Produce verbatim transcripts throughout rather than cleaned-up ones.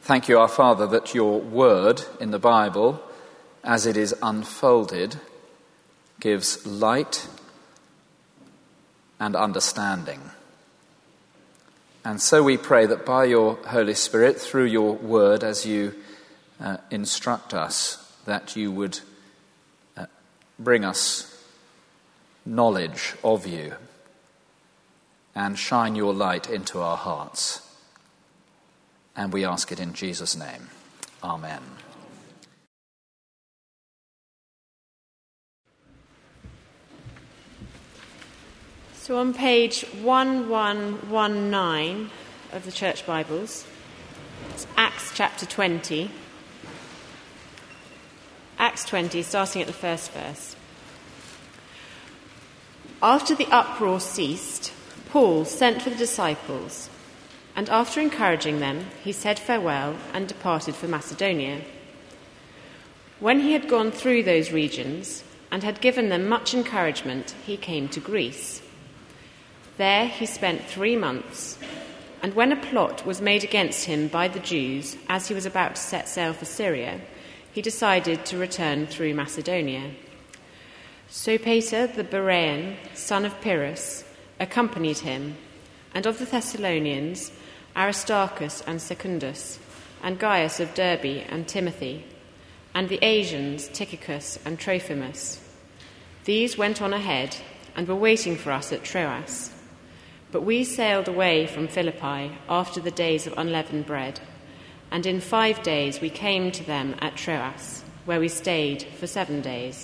Thank you, our Father, that your word in the Bible, as it is unfolded, gives light and understanding. And so we pray that by your Holy Spirit, through your word, as you uh, instruct us, that you would uh, bring us knowledge of you and shine your light into our hearts. And we ask it in Jesus' name. Amen. So on page eleven nineteen of the Church Bibles, it's Acts chapter twenty. Acts twenty, starting at the first verse. After the uproar ceased, Paul sent for the disciples, and after encouraging them, he said farewell and departed for Macedonia. When he had gone through those regions and had given them much encouragement, he came to Greece. There he spent three months, and when a plot was made against him by the Jews as he was about to set sail for Syria, he decided to return through Macedonia. Sopater the Berean, son of Pyrrhus, accompanied him, and of the Thessalonians, Aristarchus and Secundus, and Gaius of Derbe and Timothy, and the Asians, Tychicus and Trophimus. These went on ahead and were waiting for us at Troas. But we sailed away from Philippi after the days of unleavened bread, and in five days we came to them at Troas, where we stayed for seven days.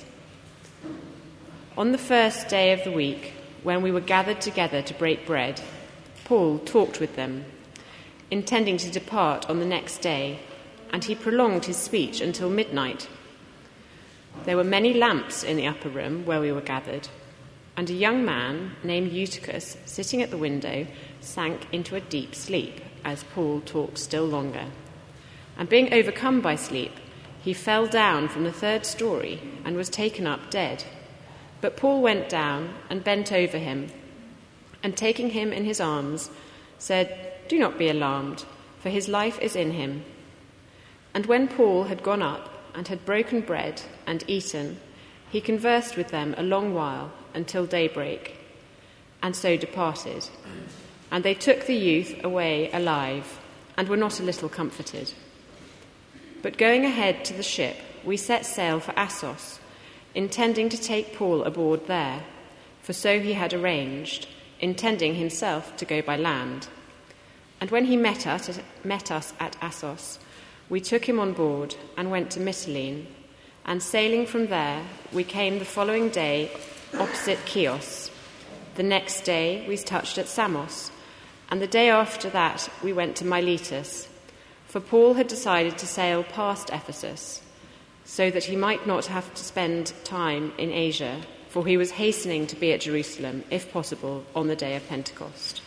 On the first day of the week, when we were gathered together to break bread, Paul talked with them, intending to depart on the next day, and he prolonged his speech until midnight. There were many lamps in the upper room where we were gathered, and a young man named Eutychus, sitting at the window, sank into a deep sleep as Paul talked still longer. And being overcome by sleep, he fell down from the third story and was taken up dead. But Paul went down and bent over him, and taking him in his arms, said, "Do not be alarmed, for his life is in him." And when Paul had gone up and had broken bread and eaten, he conversed with them a long while, until daybreak, and so departed. And they took the youth away alive, and were not a little comforted. But going ahead to the ship, we set sail for Assos, intending to take Paul aboard there, for so he had arranged, intending himself to go by land. And when he met us, met us at Assos, we took him on board and went to Mytilene, and sailing from there, we came the following day opposite Chios. The next day we touched at Samos, and the day after that we went to Miletus, for Paul had decided to sail past Ephesus, so that he might not have to spend time in Asia, for he was hastening to be at Jerusalem, if possible, on the day of Pentecost.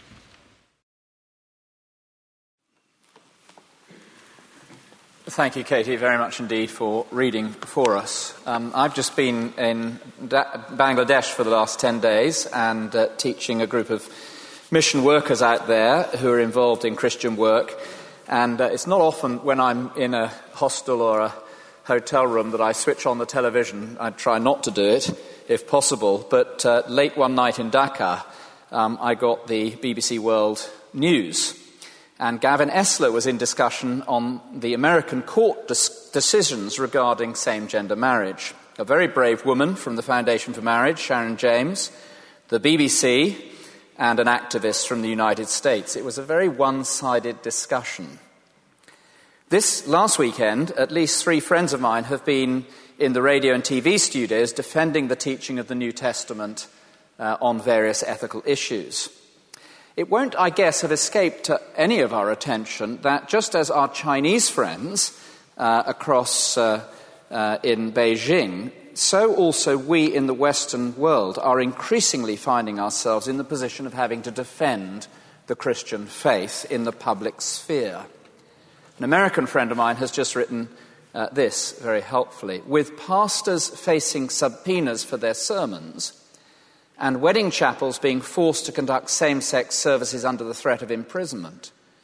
Thank you, Katie, very much indeed for reading for us. Um, I've just been in da- Bangladesh for the last ten days and uh, teaching a group of mission workers out there who are involved in Christian work. And uh, it's not often when I'm in a hostel or a hotel room that I switch on the television. I try not to do it, if possible. But uh, late one night in Dhaka, um, I got the B B C World News. And Gavin Esler was in discussion on the American court dis- decisions regarding same-gender marriage. A very brave woman from the Foundation for Marriage, Sharon James, the B B C, and an activist from the United States. It was a very one-sided discussion. This last weekend, at least three friends of mine have been in the radio and T V studios defending the teaching of the New Testament uh, on various ethical issues. It won't, I guess, have escaped uh, any of our attention that just as our Chinese friends uh, across uh, uh, in Beijing, so also we in the Western world are increasingly finding ourselves in the position of having to defend the Christian faith in the public sphere. An American friend of mine has just written uh, this very helpfully. With pastors facing subpoenas for their sermons, and wedding chapels being forced to conduct same-sex services under the threat of imprisonment,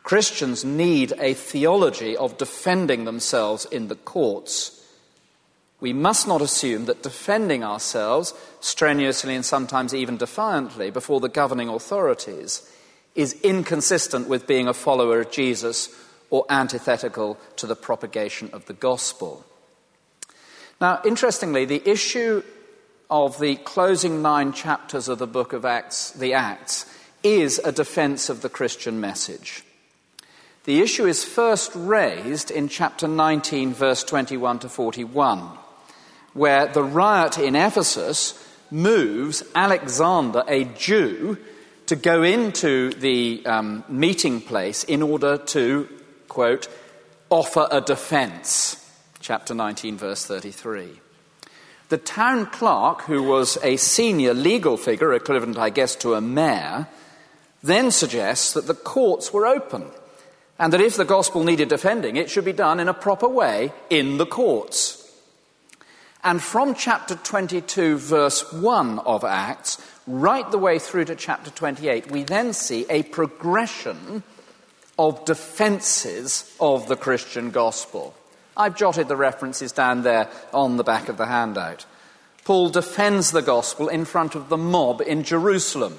Christians need a theology of defending themselves in the courts. We must not assume that defending ourselves strenuously and sometimes even defiantly before the governing authorities is inconsistent with being a follower of Jesus or antithetical to the propagation of the gospel. Now, interestingly, the issue of the closing nine chapters of the book of Acts, the Acts, is a defense of the Christian message. The issue is first raised in chapter nineteen, verse twenty-one to forty-one, where the riot in Ephesus moves Alexander, a Jew, to go into the um, meeting place in order to, quote, offer a defense. Chapter nineteen, verse thirty-three. The town clerk, who was a senior legal figure, equivalent, I guess, to a mayor, then suggests that the courts were open and that if the gospel needed defending, it should be done in a proper way in the courts. And from chapter twenty-two, verse one of Acts, right the way through to chapter twenty-eight, we then see a progression of defences of the Christian gospel. I've jotted the references down there on the back of the handout. Paul defends the gospel in front of the mob in Jerusalem.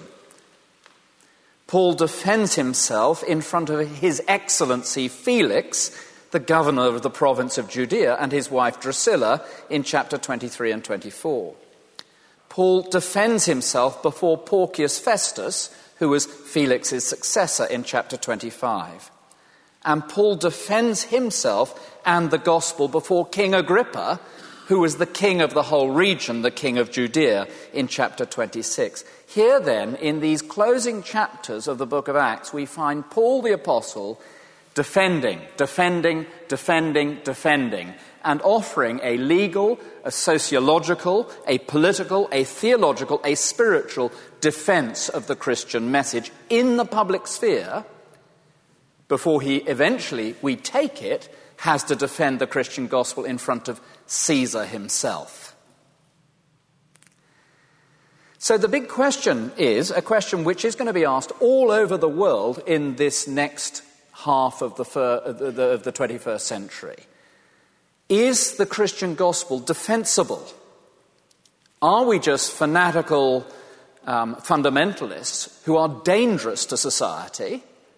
Paul defends himself in front of His Excellency Felix, the governor of the province of Judea, and his wife Drusilla in chapter twenty-three and twenty-four. Paul defends himself before Porcius Festus, who was Felix's successor in chapter twenty-five. And Paul defends himself and the gospel before King Agrippa, who was the king of the whole region, the king of Judea, in chapter twenty-six. Here then, in these closing chapters of the book of Acts, we find Paul the Apostle defending, defending, defending, defending, and offering a legal, a sociological, a political, a theological, a spiritual defense of the Christian message in the public sphere before he eventually, we take it, has to defend the Christian gospel in front of Caesar himself. So the big question is a question which is going to be asked all over the world in this next half of the, fir- of the, of the twenty-first century. Is the Christian gospel defensible? Are we just fanatical um, fundamentalists who are dangerous to society?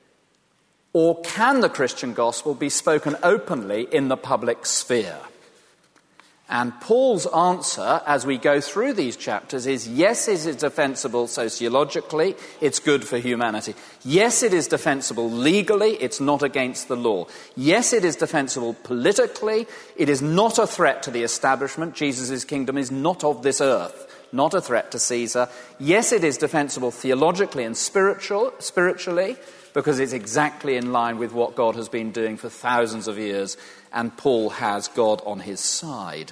Or can the Christian gospel be spoken openly in the public sphere? And Paul's answer, as we go through these chapters, is yes, it is defensible sociologically, it's good for humanity. Yes, it is defensible legally, it's not against the law. Yes, it is defensible politically, it is not a threat to the establishment. Jesus' kingdom is not of this earth, not a threat to Caesar. Yes, it is defensible theologically and spiritual, spiritually, because it's exactly in line with what God has been doing for thousands of years, and Paul has God on his side.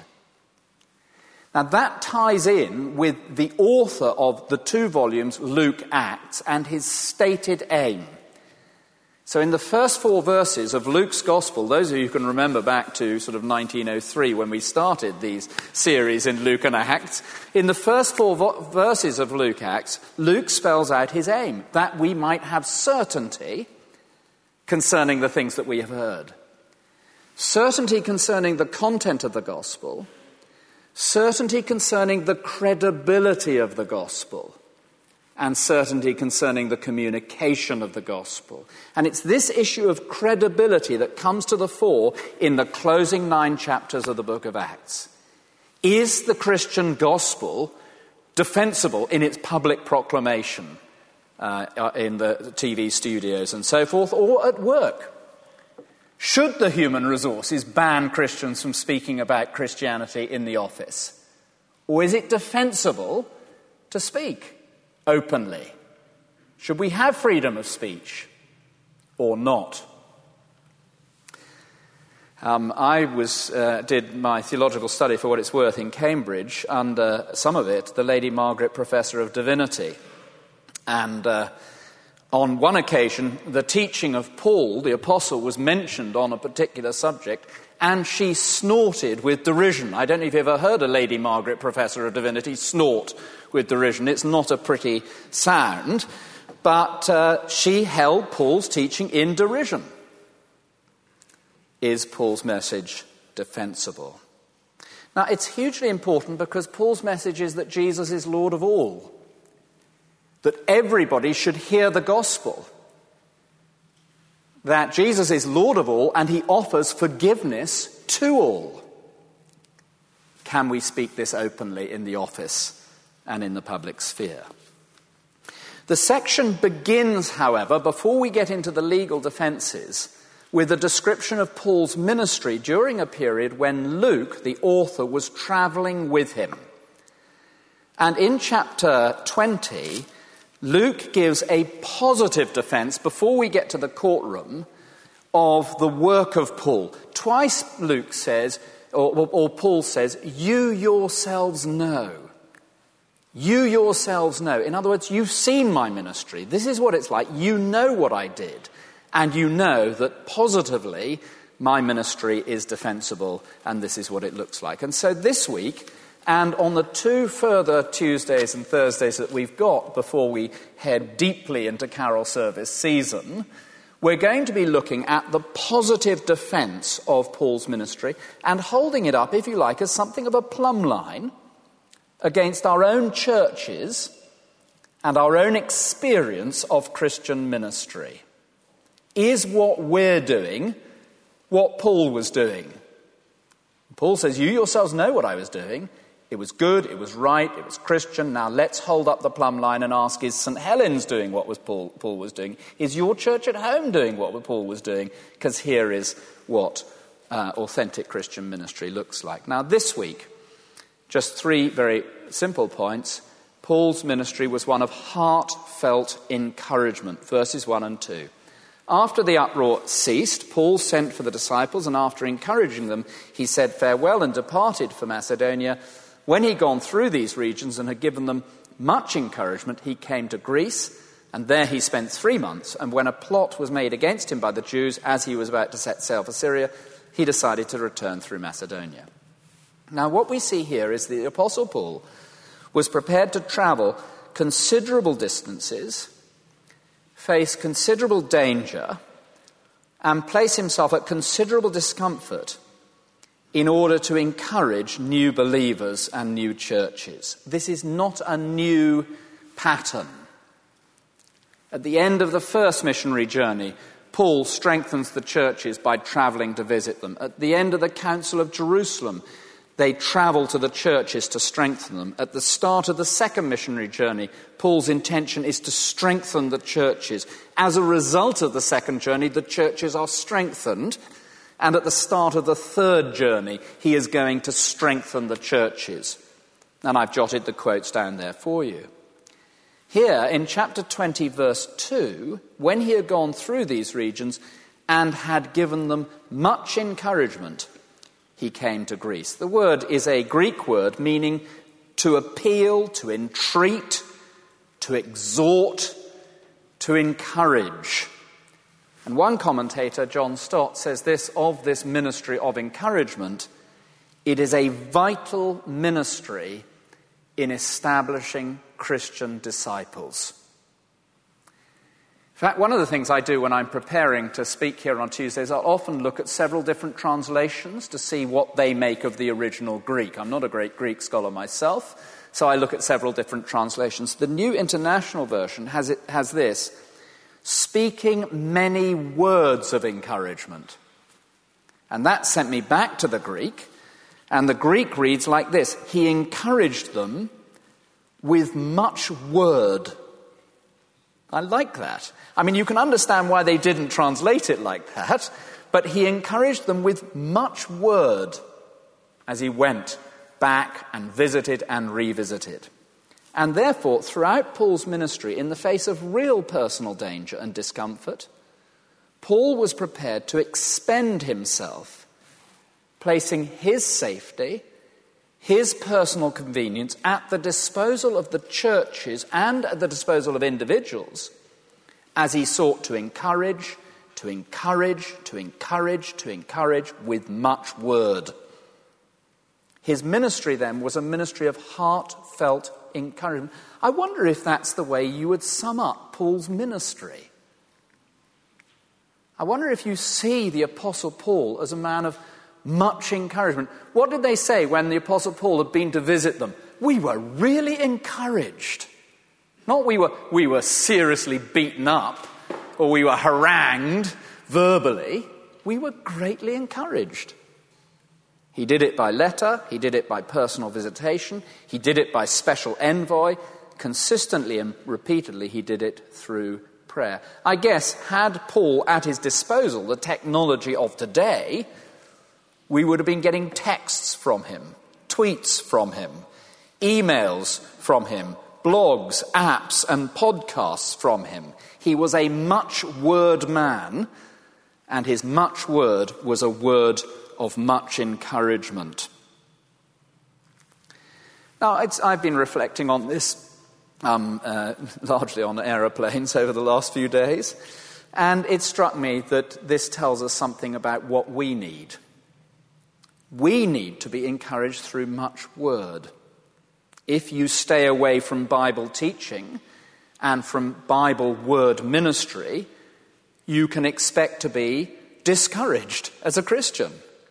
Now that ties in with the author of the two volumes, Luke Acts, and his stated aim. So in the first four verses of Luke's Gospel, those of you who can remember back to sort of nineteen oh three when we started these series in Luke and Acts, in the first four vo- verses of Luke Acts, Luke spells out his aim, that we might have certainty concerning the things that we have heard. Certainty concerning the content of the gospel, certainty concerning the credibility of the gospel, and certainty concerning the communication of the gospel. And it's this issue of credibility that comes to the fore in the closing nine chapters of the book of Acts. Is the Christian gospel defensible in its public proclamation uh, in the T V studios and so forth, or at work? Should the human resources ban Christians from speaking about Christianity in the office? Or is it defensible to speak openly? Should we have freedom of speech or not? Um, I was uh, did my theological study, for what it's worth, in Cambridge under, some of it, the Lady Margaret Professor of Divinity. And uh, on one occasion, the teaching of Paul, the apostle, was mentioned on a particular subject, and she snorted with derision. I don't know if you've ever heard a Lady Margaret Professor of Divinity snort with derision. It's not a pretty sound. but uh, she held Paul's teaching in derision. Is Paul's message defensible? Now, it's hugely important because Paul's message is that Jesus is Lord of all, that everybody should hear the gospel, that Jesus is Lord of all and he offers forgiveness to all. Can we speak this openly in the office and in the public sphere? The section begins, however, before we get into the legal defences, with a description of Paul's ministry during a period when Luke, the author, was travelling with him. And in chapter twenty, Luke gives a positive defence, before we get to the courtroom, of the work of Paul. Twice Luke says, or, or Paul says, you yourselves know. You yourselves know. In other words, you've seen my ministry. This is what it's like. You know what I did. And you know that positively my ministry is defensible, and this is what it looks like. And so this week, and on the two further Tuesdays and Thursdays that we've got before we head deeply into carol service season, we're going to be looking at the positive defence of Paul's ministry and holding it up, if you like, as something of a plumb line against our own churches and our own experience of Christian ministry. Is what we're doing what Paul was doing? Paul says, you yourselves know what I was doing. It was good, it was right, it was Christian. Now let's hold up the plumb line and ask, is Saint Helens doing what was Paul, Paul was doing? Is your church at home doing what Paul was doing? Because here is what uh, authentic Christian ministry looks like. Now this week, just three very simple points. Paul's ministry was one of heartfelt encouragement, verses one and two. After the uproar ceased, Paul sent for the disciples, and after encouraging them, he said farewell and departed for Macedonia. When he'd gone through these regions and had given them much encouragement, he came to Greece, and there he spent three months. And when a plot was made against him by the Jews, as he was about to set sail for Syria, he decided to return through Macedonia. Now, what we see here is the Apostle Paul was prepared to travel considerable distances, face considerable danger, and place himself at considerable discomfort in order to encourage new believers and new churches. This is not a new pattern. At the end of the first missionary journey, Paul strengthens the churches by travelling to visit them. At the end of the Council of Jerusalem, they travel to the churches to strengthen them. At the start of the second missionary journey, Paul's intention is to strengthen the churches. As a result of the second journey, the churches are strengthened. And at the start of the third journey, he is going to strengthen the churches. And I've jotted the quotes down there for you. Here, in chapter twenty, verse two, when he had gone through these regions and had given them much encouragement, he came to Greece. The word is a Greek word meaning to appeal, to entreat, to exhort, to encourage. And one commentator, John Stott, says this of this ministry of encouragement: it is a vital ministry in establishing Christian disciples. In fact, one of the things I do when I'm preparing to speak here on Tuesdays, I'll often look at several different translations to see what they make of the original Greek. I'm not a great Greek scholar myself, so I look at several different translations. The New International Version has, it, has this: speaking many words of encouragement. And that sent me back to the Greek, and the Greek reads like this: he encouraged them with much word. I like that. I mean, you can understand why they didn't translate it like that, but he encouraged them with much word as he went back and visited and revisited. And therefore, throughout Paul's ministry, in the face of real personal danger and discomfort, Paul was prepared to expend himself, placing his safety, his personal convenience at the disposal of the churches and at the disposal of individuals, as he sought to encourage, to encourage, to encourage, to encourage with much word. His ministry then was a ministry of heartfelt encouragement. I wonder if that's the way you would sum up Paul's ministry. I wonder if you see the Apostle Paul as a man of much encouragement. What did they say when the Apostle Paul had been to visit them? We were really encouraged. Not we were, we were seriously beaten up or we were harangued verbally. We were greatly encouraged. He did it by letter. He did it by personal visitation. He did it by special envoy. Consistently and repeatedly, he did it through prayer. I guess, had Paul at his disposal the technology of today, we would have been getting texts from him, tweets from him, emails from him, blogs, apps, and podcasts from him. He was a much word man, and his much word was a word of much encouragement. Now, it's, I've been reflecting on this um, uh, largely on aeroplanes over the last few days, and it struck me that this tells us something about what we need. We need to be encouraged through much word. If you stay away from Bible teaching and from Bible word ministry, you can expect to be discouraged as a Christian.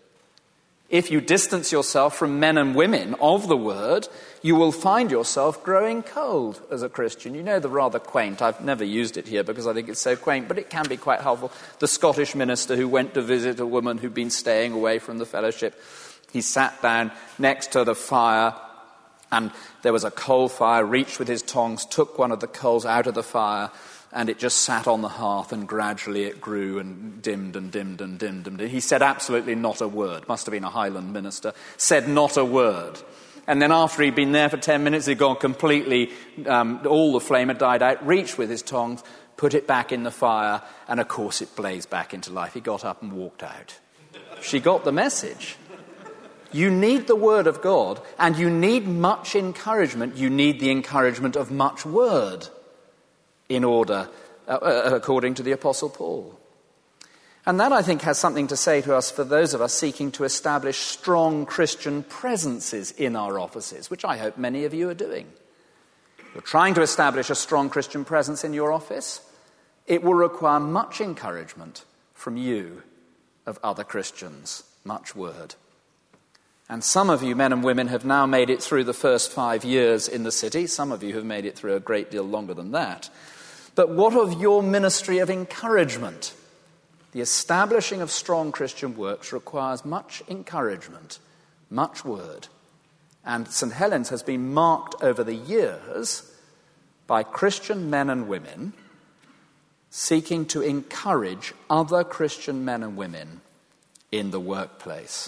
If you distance yourself from men and women of the word, you will find yourself growing cold as a Christian. You know the rather quaint, I've never used it here because I think it's so quaint, but it can be quite helpful. The Scottish minister who went to visit a woman who'd been staying away from the fellowship, he sat down next to the fire, and there was a coal fire, reached with his tongs, took one of the coals out of the fire, and it just sat on the hearth, and gradually it grew and dimmed and dimmed and dimmed and dimmed. He said absolutely not a word. Must have been a Highland minister. Said not a word. And then after he'd been there for ten minutes, he'd gone completely, um, all the flame had died out, reached with his tongs, put it back in the fire, and of course it blazed back into life. He got up and walked out. She got the message. You need the word of God, and you need much encouragement. You need the encouragement of much word in order, uh, according to the Apostle Paul. And that, I think, has something to say to us for those of us seeking to establish strong Christian presences in our offices, which I hope many of you are doing. You're trying to establish a strong Christian presence in your office. It will require much encouragement from you of other Christians, much word. And some of you, men and women, have now made it through the first five years in the city. Some of you have made it through a great deal longer than that. But what of your ministry of encouragement? The establishing of strong Christian works requires much encouragement, much word. And St Helens has been marked over the years by Christian men and women seeking to encourage other Christian men and women in the workplace.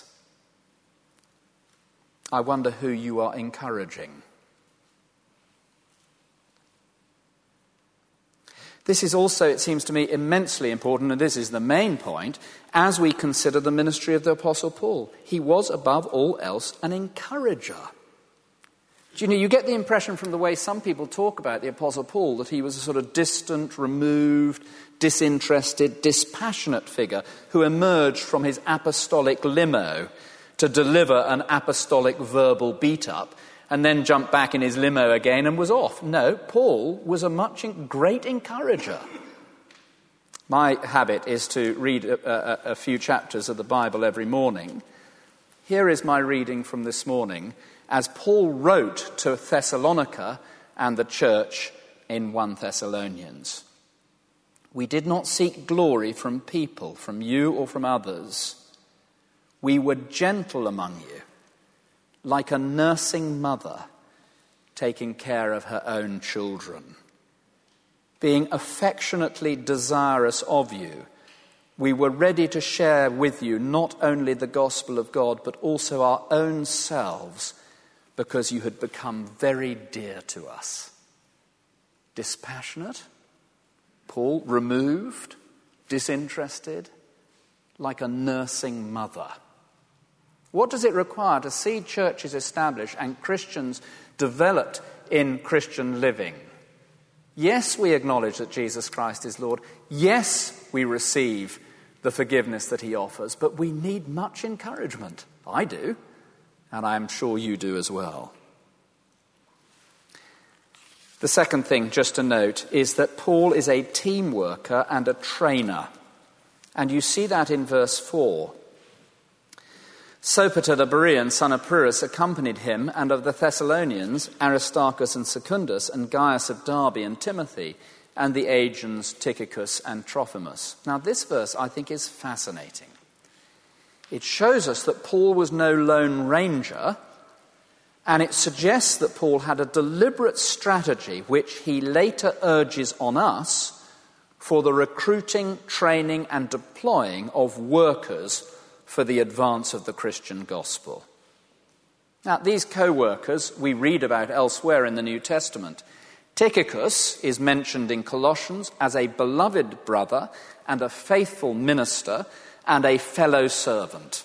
I wonder who you are encouraging. This is also, it seems to me, immensely important, and this is the main point, as we consider the ministry of the Apostle Paul. He was, above all else, an encourager. Do you know, you get the impression from the way some people talk about the Apostle Paul that he was a sort of distant, removed, disinterested, dispassionate figure who emerged from his apostolic limo to deliver an apostolic verbal beat-up, and then jumped back in his limo again and was off. No, Paul was a much in- great encourager. My habit is to read a, a, a few chapters of the Bible every morning. Here is my reading from this morning as Paul wrote to Thessalonica and the church in First Thessalonians. We did not seek glory from people, from you or from others. We were gentle among you, like a nursing mother taking care of her own children. Being affectionately desirous of you, we were ready to share with you not only the gospel of God, but also our own selves, because you had become very dear to us. Dispassionate, Paul, removed, disinterested, like a nursing mother. What does it require to see churches established and Christians developed in Christian living? Yes, we acknowledge that Jesus Christ is Lord. Yes, we receive the forgiveness that he offers, but we need much encouragement. I do, and I'm sure you do as well. The second thing just to note is that Paul is a team worker and a trainer. And you see that in verse four. Sopater the Berean, son of Pyrrhus, accompanied him, and of the Thessalonians, Aristarchus and Secundus, and Gaius of Derbe and Timothy, and the Aegeans, Tychicus and Trophimus. Now this verse, I think, is fascinating. It shows us that Paul was no lone ranger, and it suggests that Paul had a deliberate strategy which he later urges on us for the recruiting, training and deploying of workers for the advance of the Christian gospel. Now, these co-workers we read about elsewhere in the New Testament. Tychicus is mentioned in Colossians as a beloved brother and a faithful minister and a fellow servant.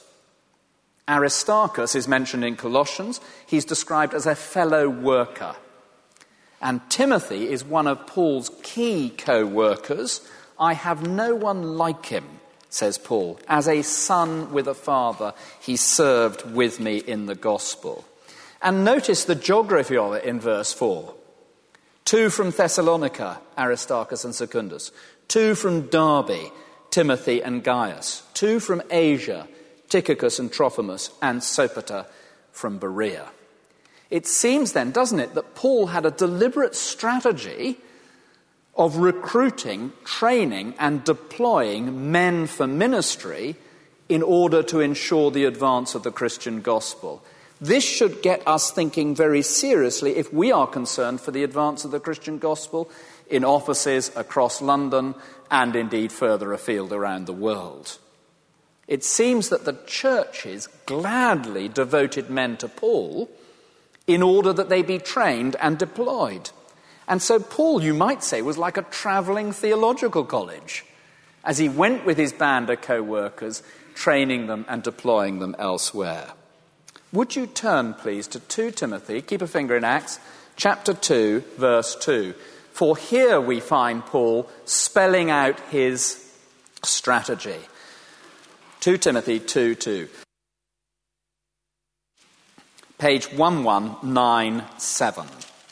Aristarchus is mentioned in Colossians. He's described as a fellow worker. And Timothy is one of Paul's key co-workers. I have no one like him, says Paul. As a son with a father, he served with me in the gospel. And notice the geography of it in verse four. Two from Thessalonica, Aristarchus and Secundus. Two from Derbe, Timothy and Gaius. Two from Asia, Tychicus and Trophimus, and Sopater from Berea. It seems then, doesn't it, that Paul had a deliberate strategy of recruiting, training, and deploying men for ministry in order to ensure the advance of the Christian gospel. This should get us thinking very seriously if we are concerned for the advance of the Christian gospel in offices across London and indeed further afield around the world. It seems that the churches gladly devoted men to Paul in order that they be trained and deployed. And so Paul, you might say, was like a travelling theological college as he went with his band of co-workers, training them and deploying them elsewhere. Would you turn, please, to Second Timothy, keep a finger in Acts, chapter two, verse two. For here we find Paul spelling out his strategy. Second Timothy two two. Page eleven ninety-seven.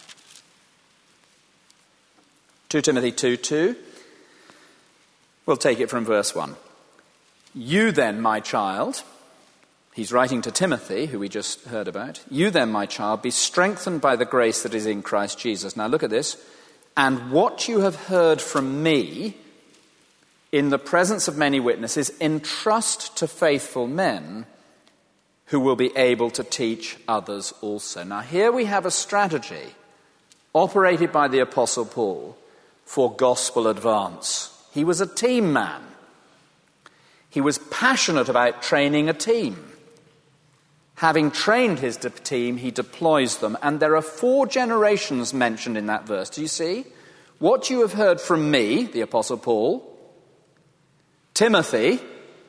Second Timothy two two. We'll take it from verse one. You then, my child, he's writing to Timothy, who we just heard about. You then, my child, be strengthened by the grace that is in Christ Jesus. Now look at this. And what you have heard from me in the presence of many witnesses, entrust to faithful men who will be able to teach others also. Now here we have a strategy operated by the Apostle Paul for gospel advance. He was a team man. He was passionate about training a team. Having trained his de- team, he deploys them. And there are four generations mentioned in that verse. Do you see? What you have heard from me, the Apostle Paul, Timothy,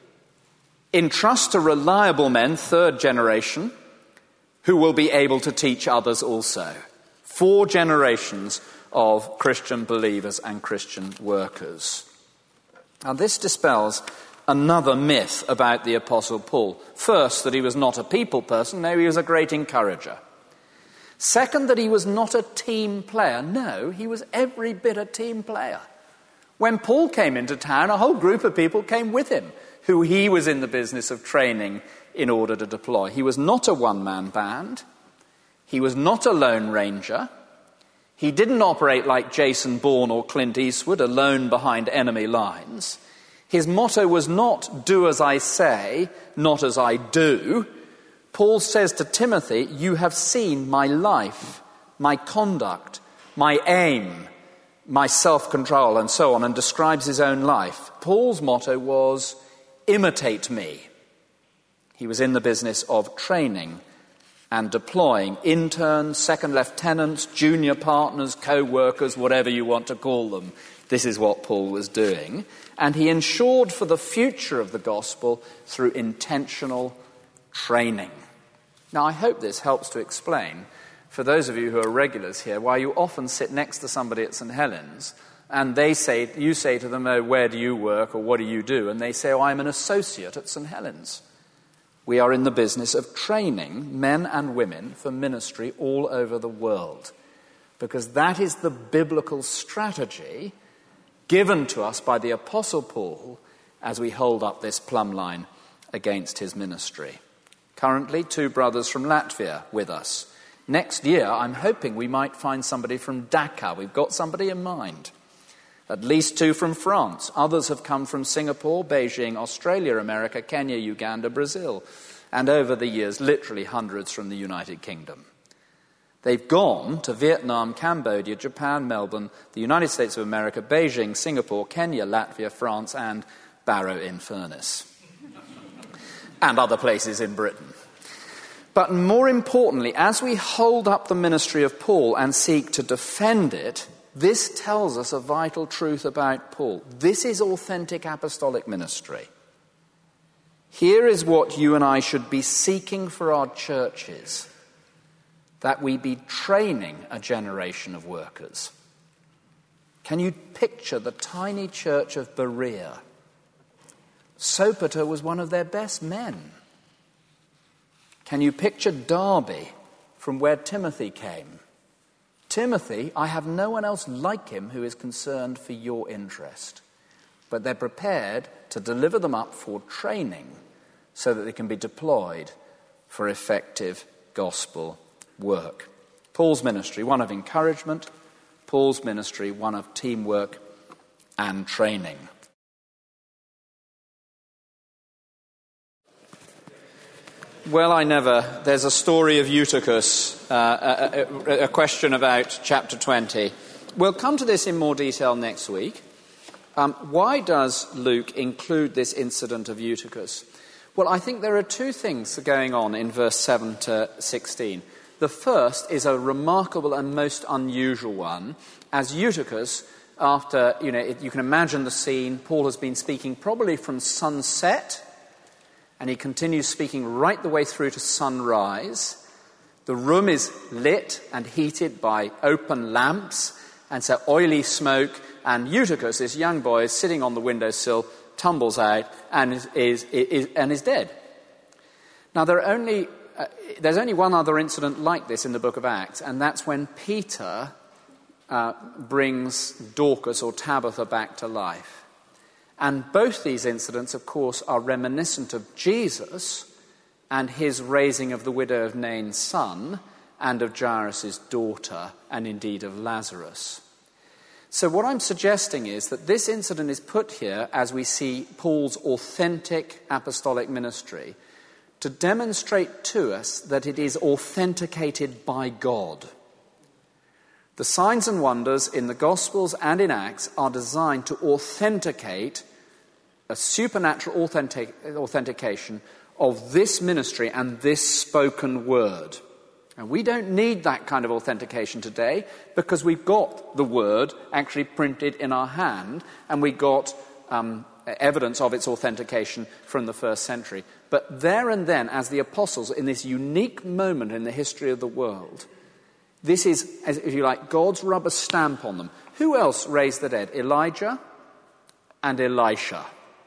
entrust to reliable men, third generation, who will be able to teach others also. Four generations of Christian believers and Christian workers. Now this dispels another myth about the Apostle Paul. First, that he was not a people person. No, he was a great encourager. Second, that he was not a team player. No, he was every bit a team player. When Paul came into town, a whole group of people came with him, who he was in the business of training in order to deploy. He was not a one-man band. He was not a lone ranger. He didn't operate like Jason Bourne or Clint Eastwood, alone behind enemy lines. His motto was not, do as I say, not as I do. Paul says to Timothy, you have seen my life, my conduct, my aim, my self-control, and so on, and describes his own life. Paul's motto was, imitate me. He was in the business of training and deploying interns, second lieutenants, junior partners, co-workers, whatever you want to call them. This is what Paul was doing. And he ensured for the future of the gospel through intentional training. Now, I hope this helps to explain, for those of you who are regulars here, why you often sit next to somebody at St Helens and they say, you say to them, oh, where do you work or what do you do? And they say, oh, I'm an associate at St Helens. We are in the business of training men and women for ministry all over the world. because that is the biblical strategy given to us by the Apostle Paul as we hold up this plumb line against his ministry. Currently, two brothers from Latvia with us. Next year, I'm hoping we might find somebody from Dhaka. We've got somebody in mind. At least two from France. Others have come from Singapore, Beijing, Australia, America, Kenya, Uganda, Brazil. And over the years, literally hundreds from the United Kingdom. They've gone to Vietnam, Cambodia, Japan, Melbourne, the United States of America, Beijing, Singapore, Kenya, Latvia, France, and Barrow-in-Furness. And other places in Britain. But more importantly, as we hold up the ministry of Paul and seek to defend it, this tells us a vital truth about Paul. This is authentic apostolic ministry. Here is what you and I should be seeking for our churches, that we be training a generation of workers. Can you picture the tiny church of Berea? Sopater was one of their best men. Can you picture Derby, from where Timothy came? Timothy, I have no one else like him who is concerned for your interest. But they're prepared to deliver them up for training so that they can be deployed for effective gospel work. Paul's ministry, one of encouragement. Paul's ministry, one of teamwork and training. Well, I never. There's a story of Eutychus, uh, a, a, a question about chapter twenty. We'll come to this in more detail next week. Um, why does Luke include this incident of Eutychus? Well, I think there are two things going on in verse seven to sixteen. The first is a remarkable and most unusual one, as Eutychus, after, you know, it, you can imagine the scene, Paul has been speaking probably from sunset, and he continues speaking right the way through to sunrise. The room is lit and heated by open lamps, and so oily smoke, and Eutychus, this young boy, is sitting on the windowsill, tumbles out, and is, is, is, and is dead. Now, there are only, uh, there's only one other incident like this in the book of Acts, and that's when Peter uh, brings Dorcas or Tabitha back to life. And both these incidents, of course, are reminiscent of Jesus and his raising of the widow of Nain's son and of Jairus' daughter, and indeed of Lazarus. So what I'm suggesting is that this incident is put here as we see Paul's authentic apostolic ministry to demonstrate to us that it is authenticated by God. The signs and wonders in the Gospels and in Acts are designed to authenticate a supernatural authentic, authentication of this ministry and this spoken word. And we don't need that kind of authentication today because we've got the word actually printed in our hand, and we got um, evidence of its authentication from the first century. But there and then, as the apostles, in this unique moment in the history of the world, this is, as if you like, God's rubber stamp on them. Who else raised the dead? Elijah and Elisha.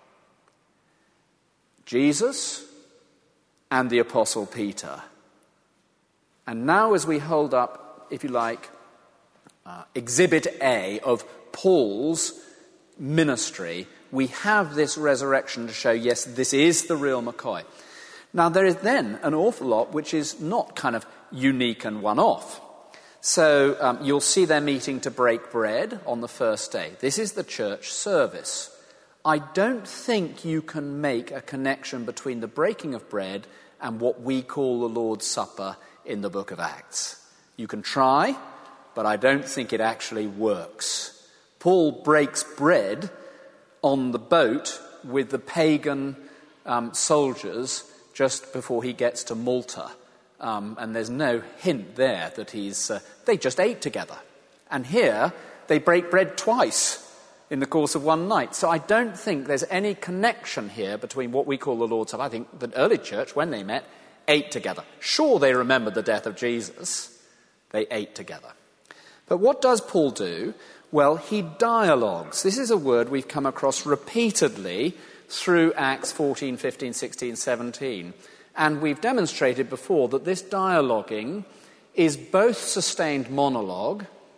Jesus and the Apostle Peter. And now as we hold up, if you like, uh, Exhibit A of Paul's ministry, we have this resurrection to show, yes, this is the real McCoy. Now there is then an awful lot which is not kind of unique and one-off. So um, you'll see they're meeting to break bread on the first day. This is the church service. I don't think you can make a connection between the breaking of bread and what we call the Lord's Supper in the book of Acts. You can try, but I don't think it actually works. Paul breaks bread on the boat with the pagan um, soldiers just before he gets to Malta. Um, and there's no hint there that he's... Uh, they just ate together. And here, they break bread twice in the course of one night. So I don't think there's any connection here between what we call the Lord's Supper. I think the early church, when they met, ate together. Sure, they remembered the death of Jesus. They ate together. But what does Paul do? Well, he dialogues. This is a word we've come across repeatedly through Acts fourteen, fifteen, sixteen, seventeen. And we've demonstrated before that this dialoguing is both sustained monologue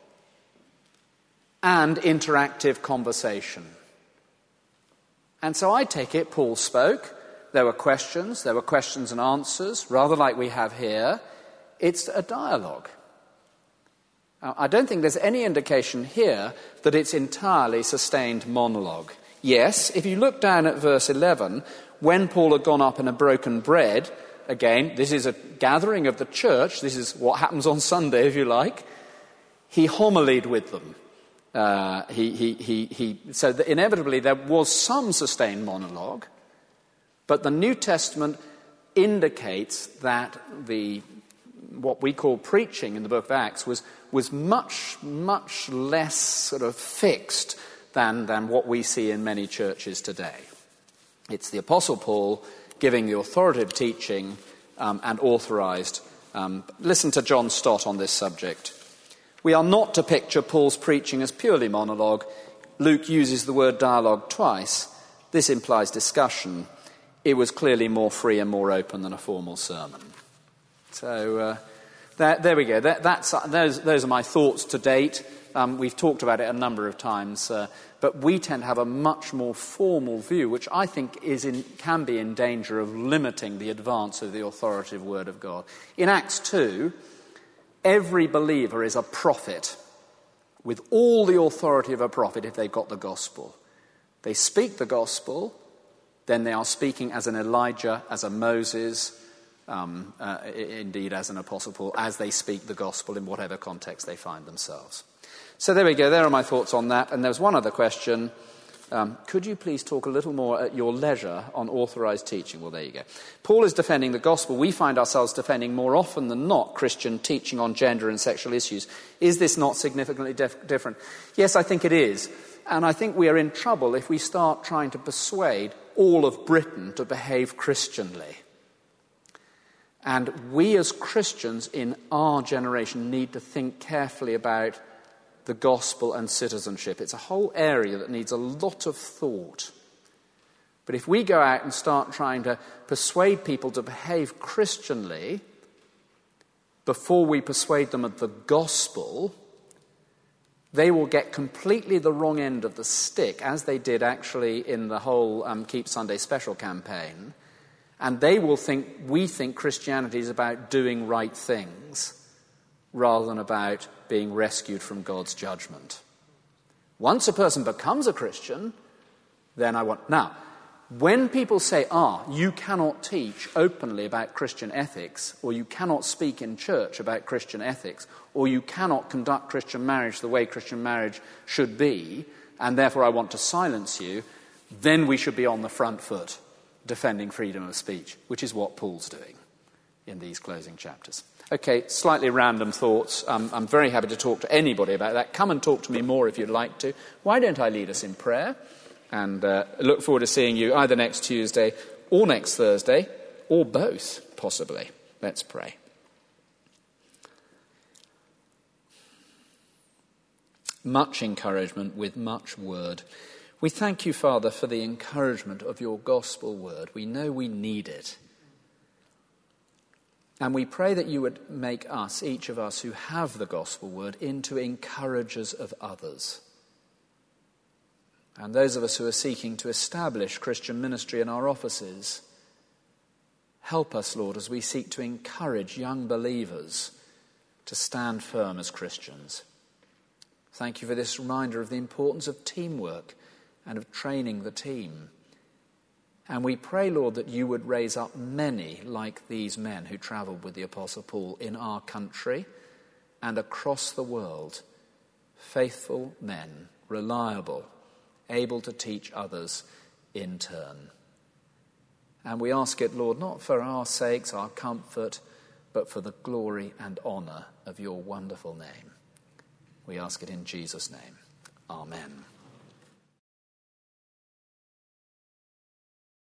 and interactive conversation. And so I take it Paul spoke. There were questions. There were questions and answers, rather like we have here. It's a dialogue. Now, I don't think there's any indication here that it's entirely sustained monologue. Yes, if you look down at verse eleven, when Paul had gone up in a broken bread, again, this is a gathering of the church. This is what happens on Sunday, if you like. He homilied with them. Uh, he, he, he, he, so that inevitably there was some sustained monologue, but the New Testament indicates that the what we call preaching in the book of Acts was was much, much less sort of fixed than, than what we see in many churches today. It's the Apostle Paul giving the authoritative teaching um, and authorized. Um, listen to John Stott on this subject. We are not to picture Paul's preaching as purely monologue. Luke uses the word dialogue twice. This implies discussion. It was clearly more free and more open than a formal sermon. So uh, that, there we go. That, that's, uh, those, those are my thoughts to date. Um, we've talked about it a number of times, uh, but we tend to have a much more formal view, which I think is in, can be in danger of limiting the advance of the authoritative word of God. In Acts two, every believer is a prophet, with all the authority of a prophet if they've got the gospel. They speak the gospel, then they are speaking as an Elijah, as a Moses, um, uh, indeed as an Apostle Paul, as they speak the gospel in whatever context they find themselves. So there we go, there are my thoughts on that. And there was one other question. Um, could you please talk a little more at your leisure on authorized teaching? Well, there you go. Paul is defending the gospel. We find ourselves defending more often than not Christian teaching on gender and sexual issues. Is this not significantly dif- different? Yes, I think it is. And I think we are in trouble if we start trying to persuade all of Britain to behave Christianly. And we as Christians in our generation need to think carefully about the gospel and citizenship. It's a whole area that needs a lot of thought. But if we go out and start trying to persuade people to behave Christianly before we persuade them of the gospel, they will get completely the wrong end of the stick, as they did actually in the whole um, Keep Sunday Special campaign. And they will think, we think Christianity is about doing right things rather than about being rescued from God's judgment. Once a person becomes a Christian, then I want... Now, when people say, ah, you cannot teach openly about Christian ethics, or you cannot speak in church about Christian ethics, or you cannot conduct Christian marriage the way Christian marriage should be, and therefore I want to silence you, then we should be on the front foot defending freedom of speech, which is what Paul's doing in these closing chapters. Okay, slightly random thoughts. Um, I'm very happy to talk to anybody about that. Come and talk to me more if you'd like to. Why don't I lead us in prayer? And uh, look forward to seeing you either next Tuesday or next Thursday, or both, possibly. Let's pray. Much encouragement with much word. We thank you, Father, for the encouragement of your gospel word. We know we need it. And we pray that you would make us, each of us who have the gospel word, into encouragers of others. And those of us who are seeking to establish Christian ministry in our offices, help us, Lord, as we seek to encourage young believers to stand firm as Christians. Thank you for this reminder of the importance of teamwork and of training the team. And we pray, Lord, that you would raise up many like these men who travelled with the Apostle Paul in our country and across the world. Faithful men, reliable, able to teach others in turn. And we ask it, Lord, not for our sakes, our comfort, but for the glory and honour of your wonderful name. We ask it in Jesus' name. Amen.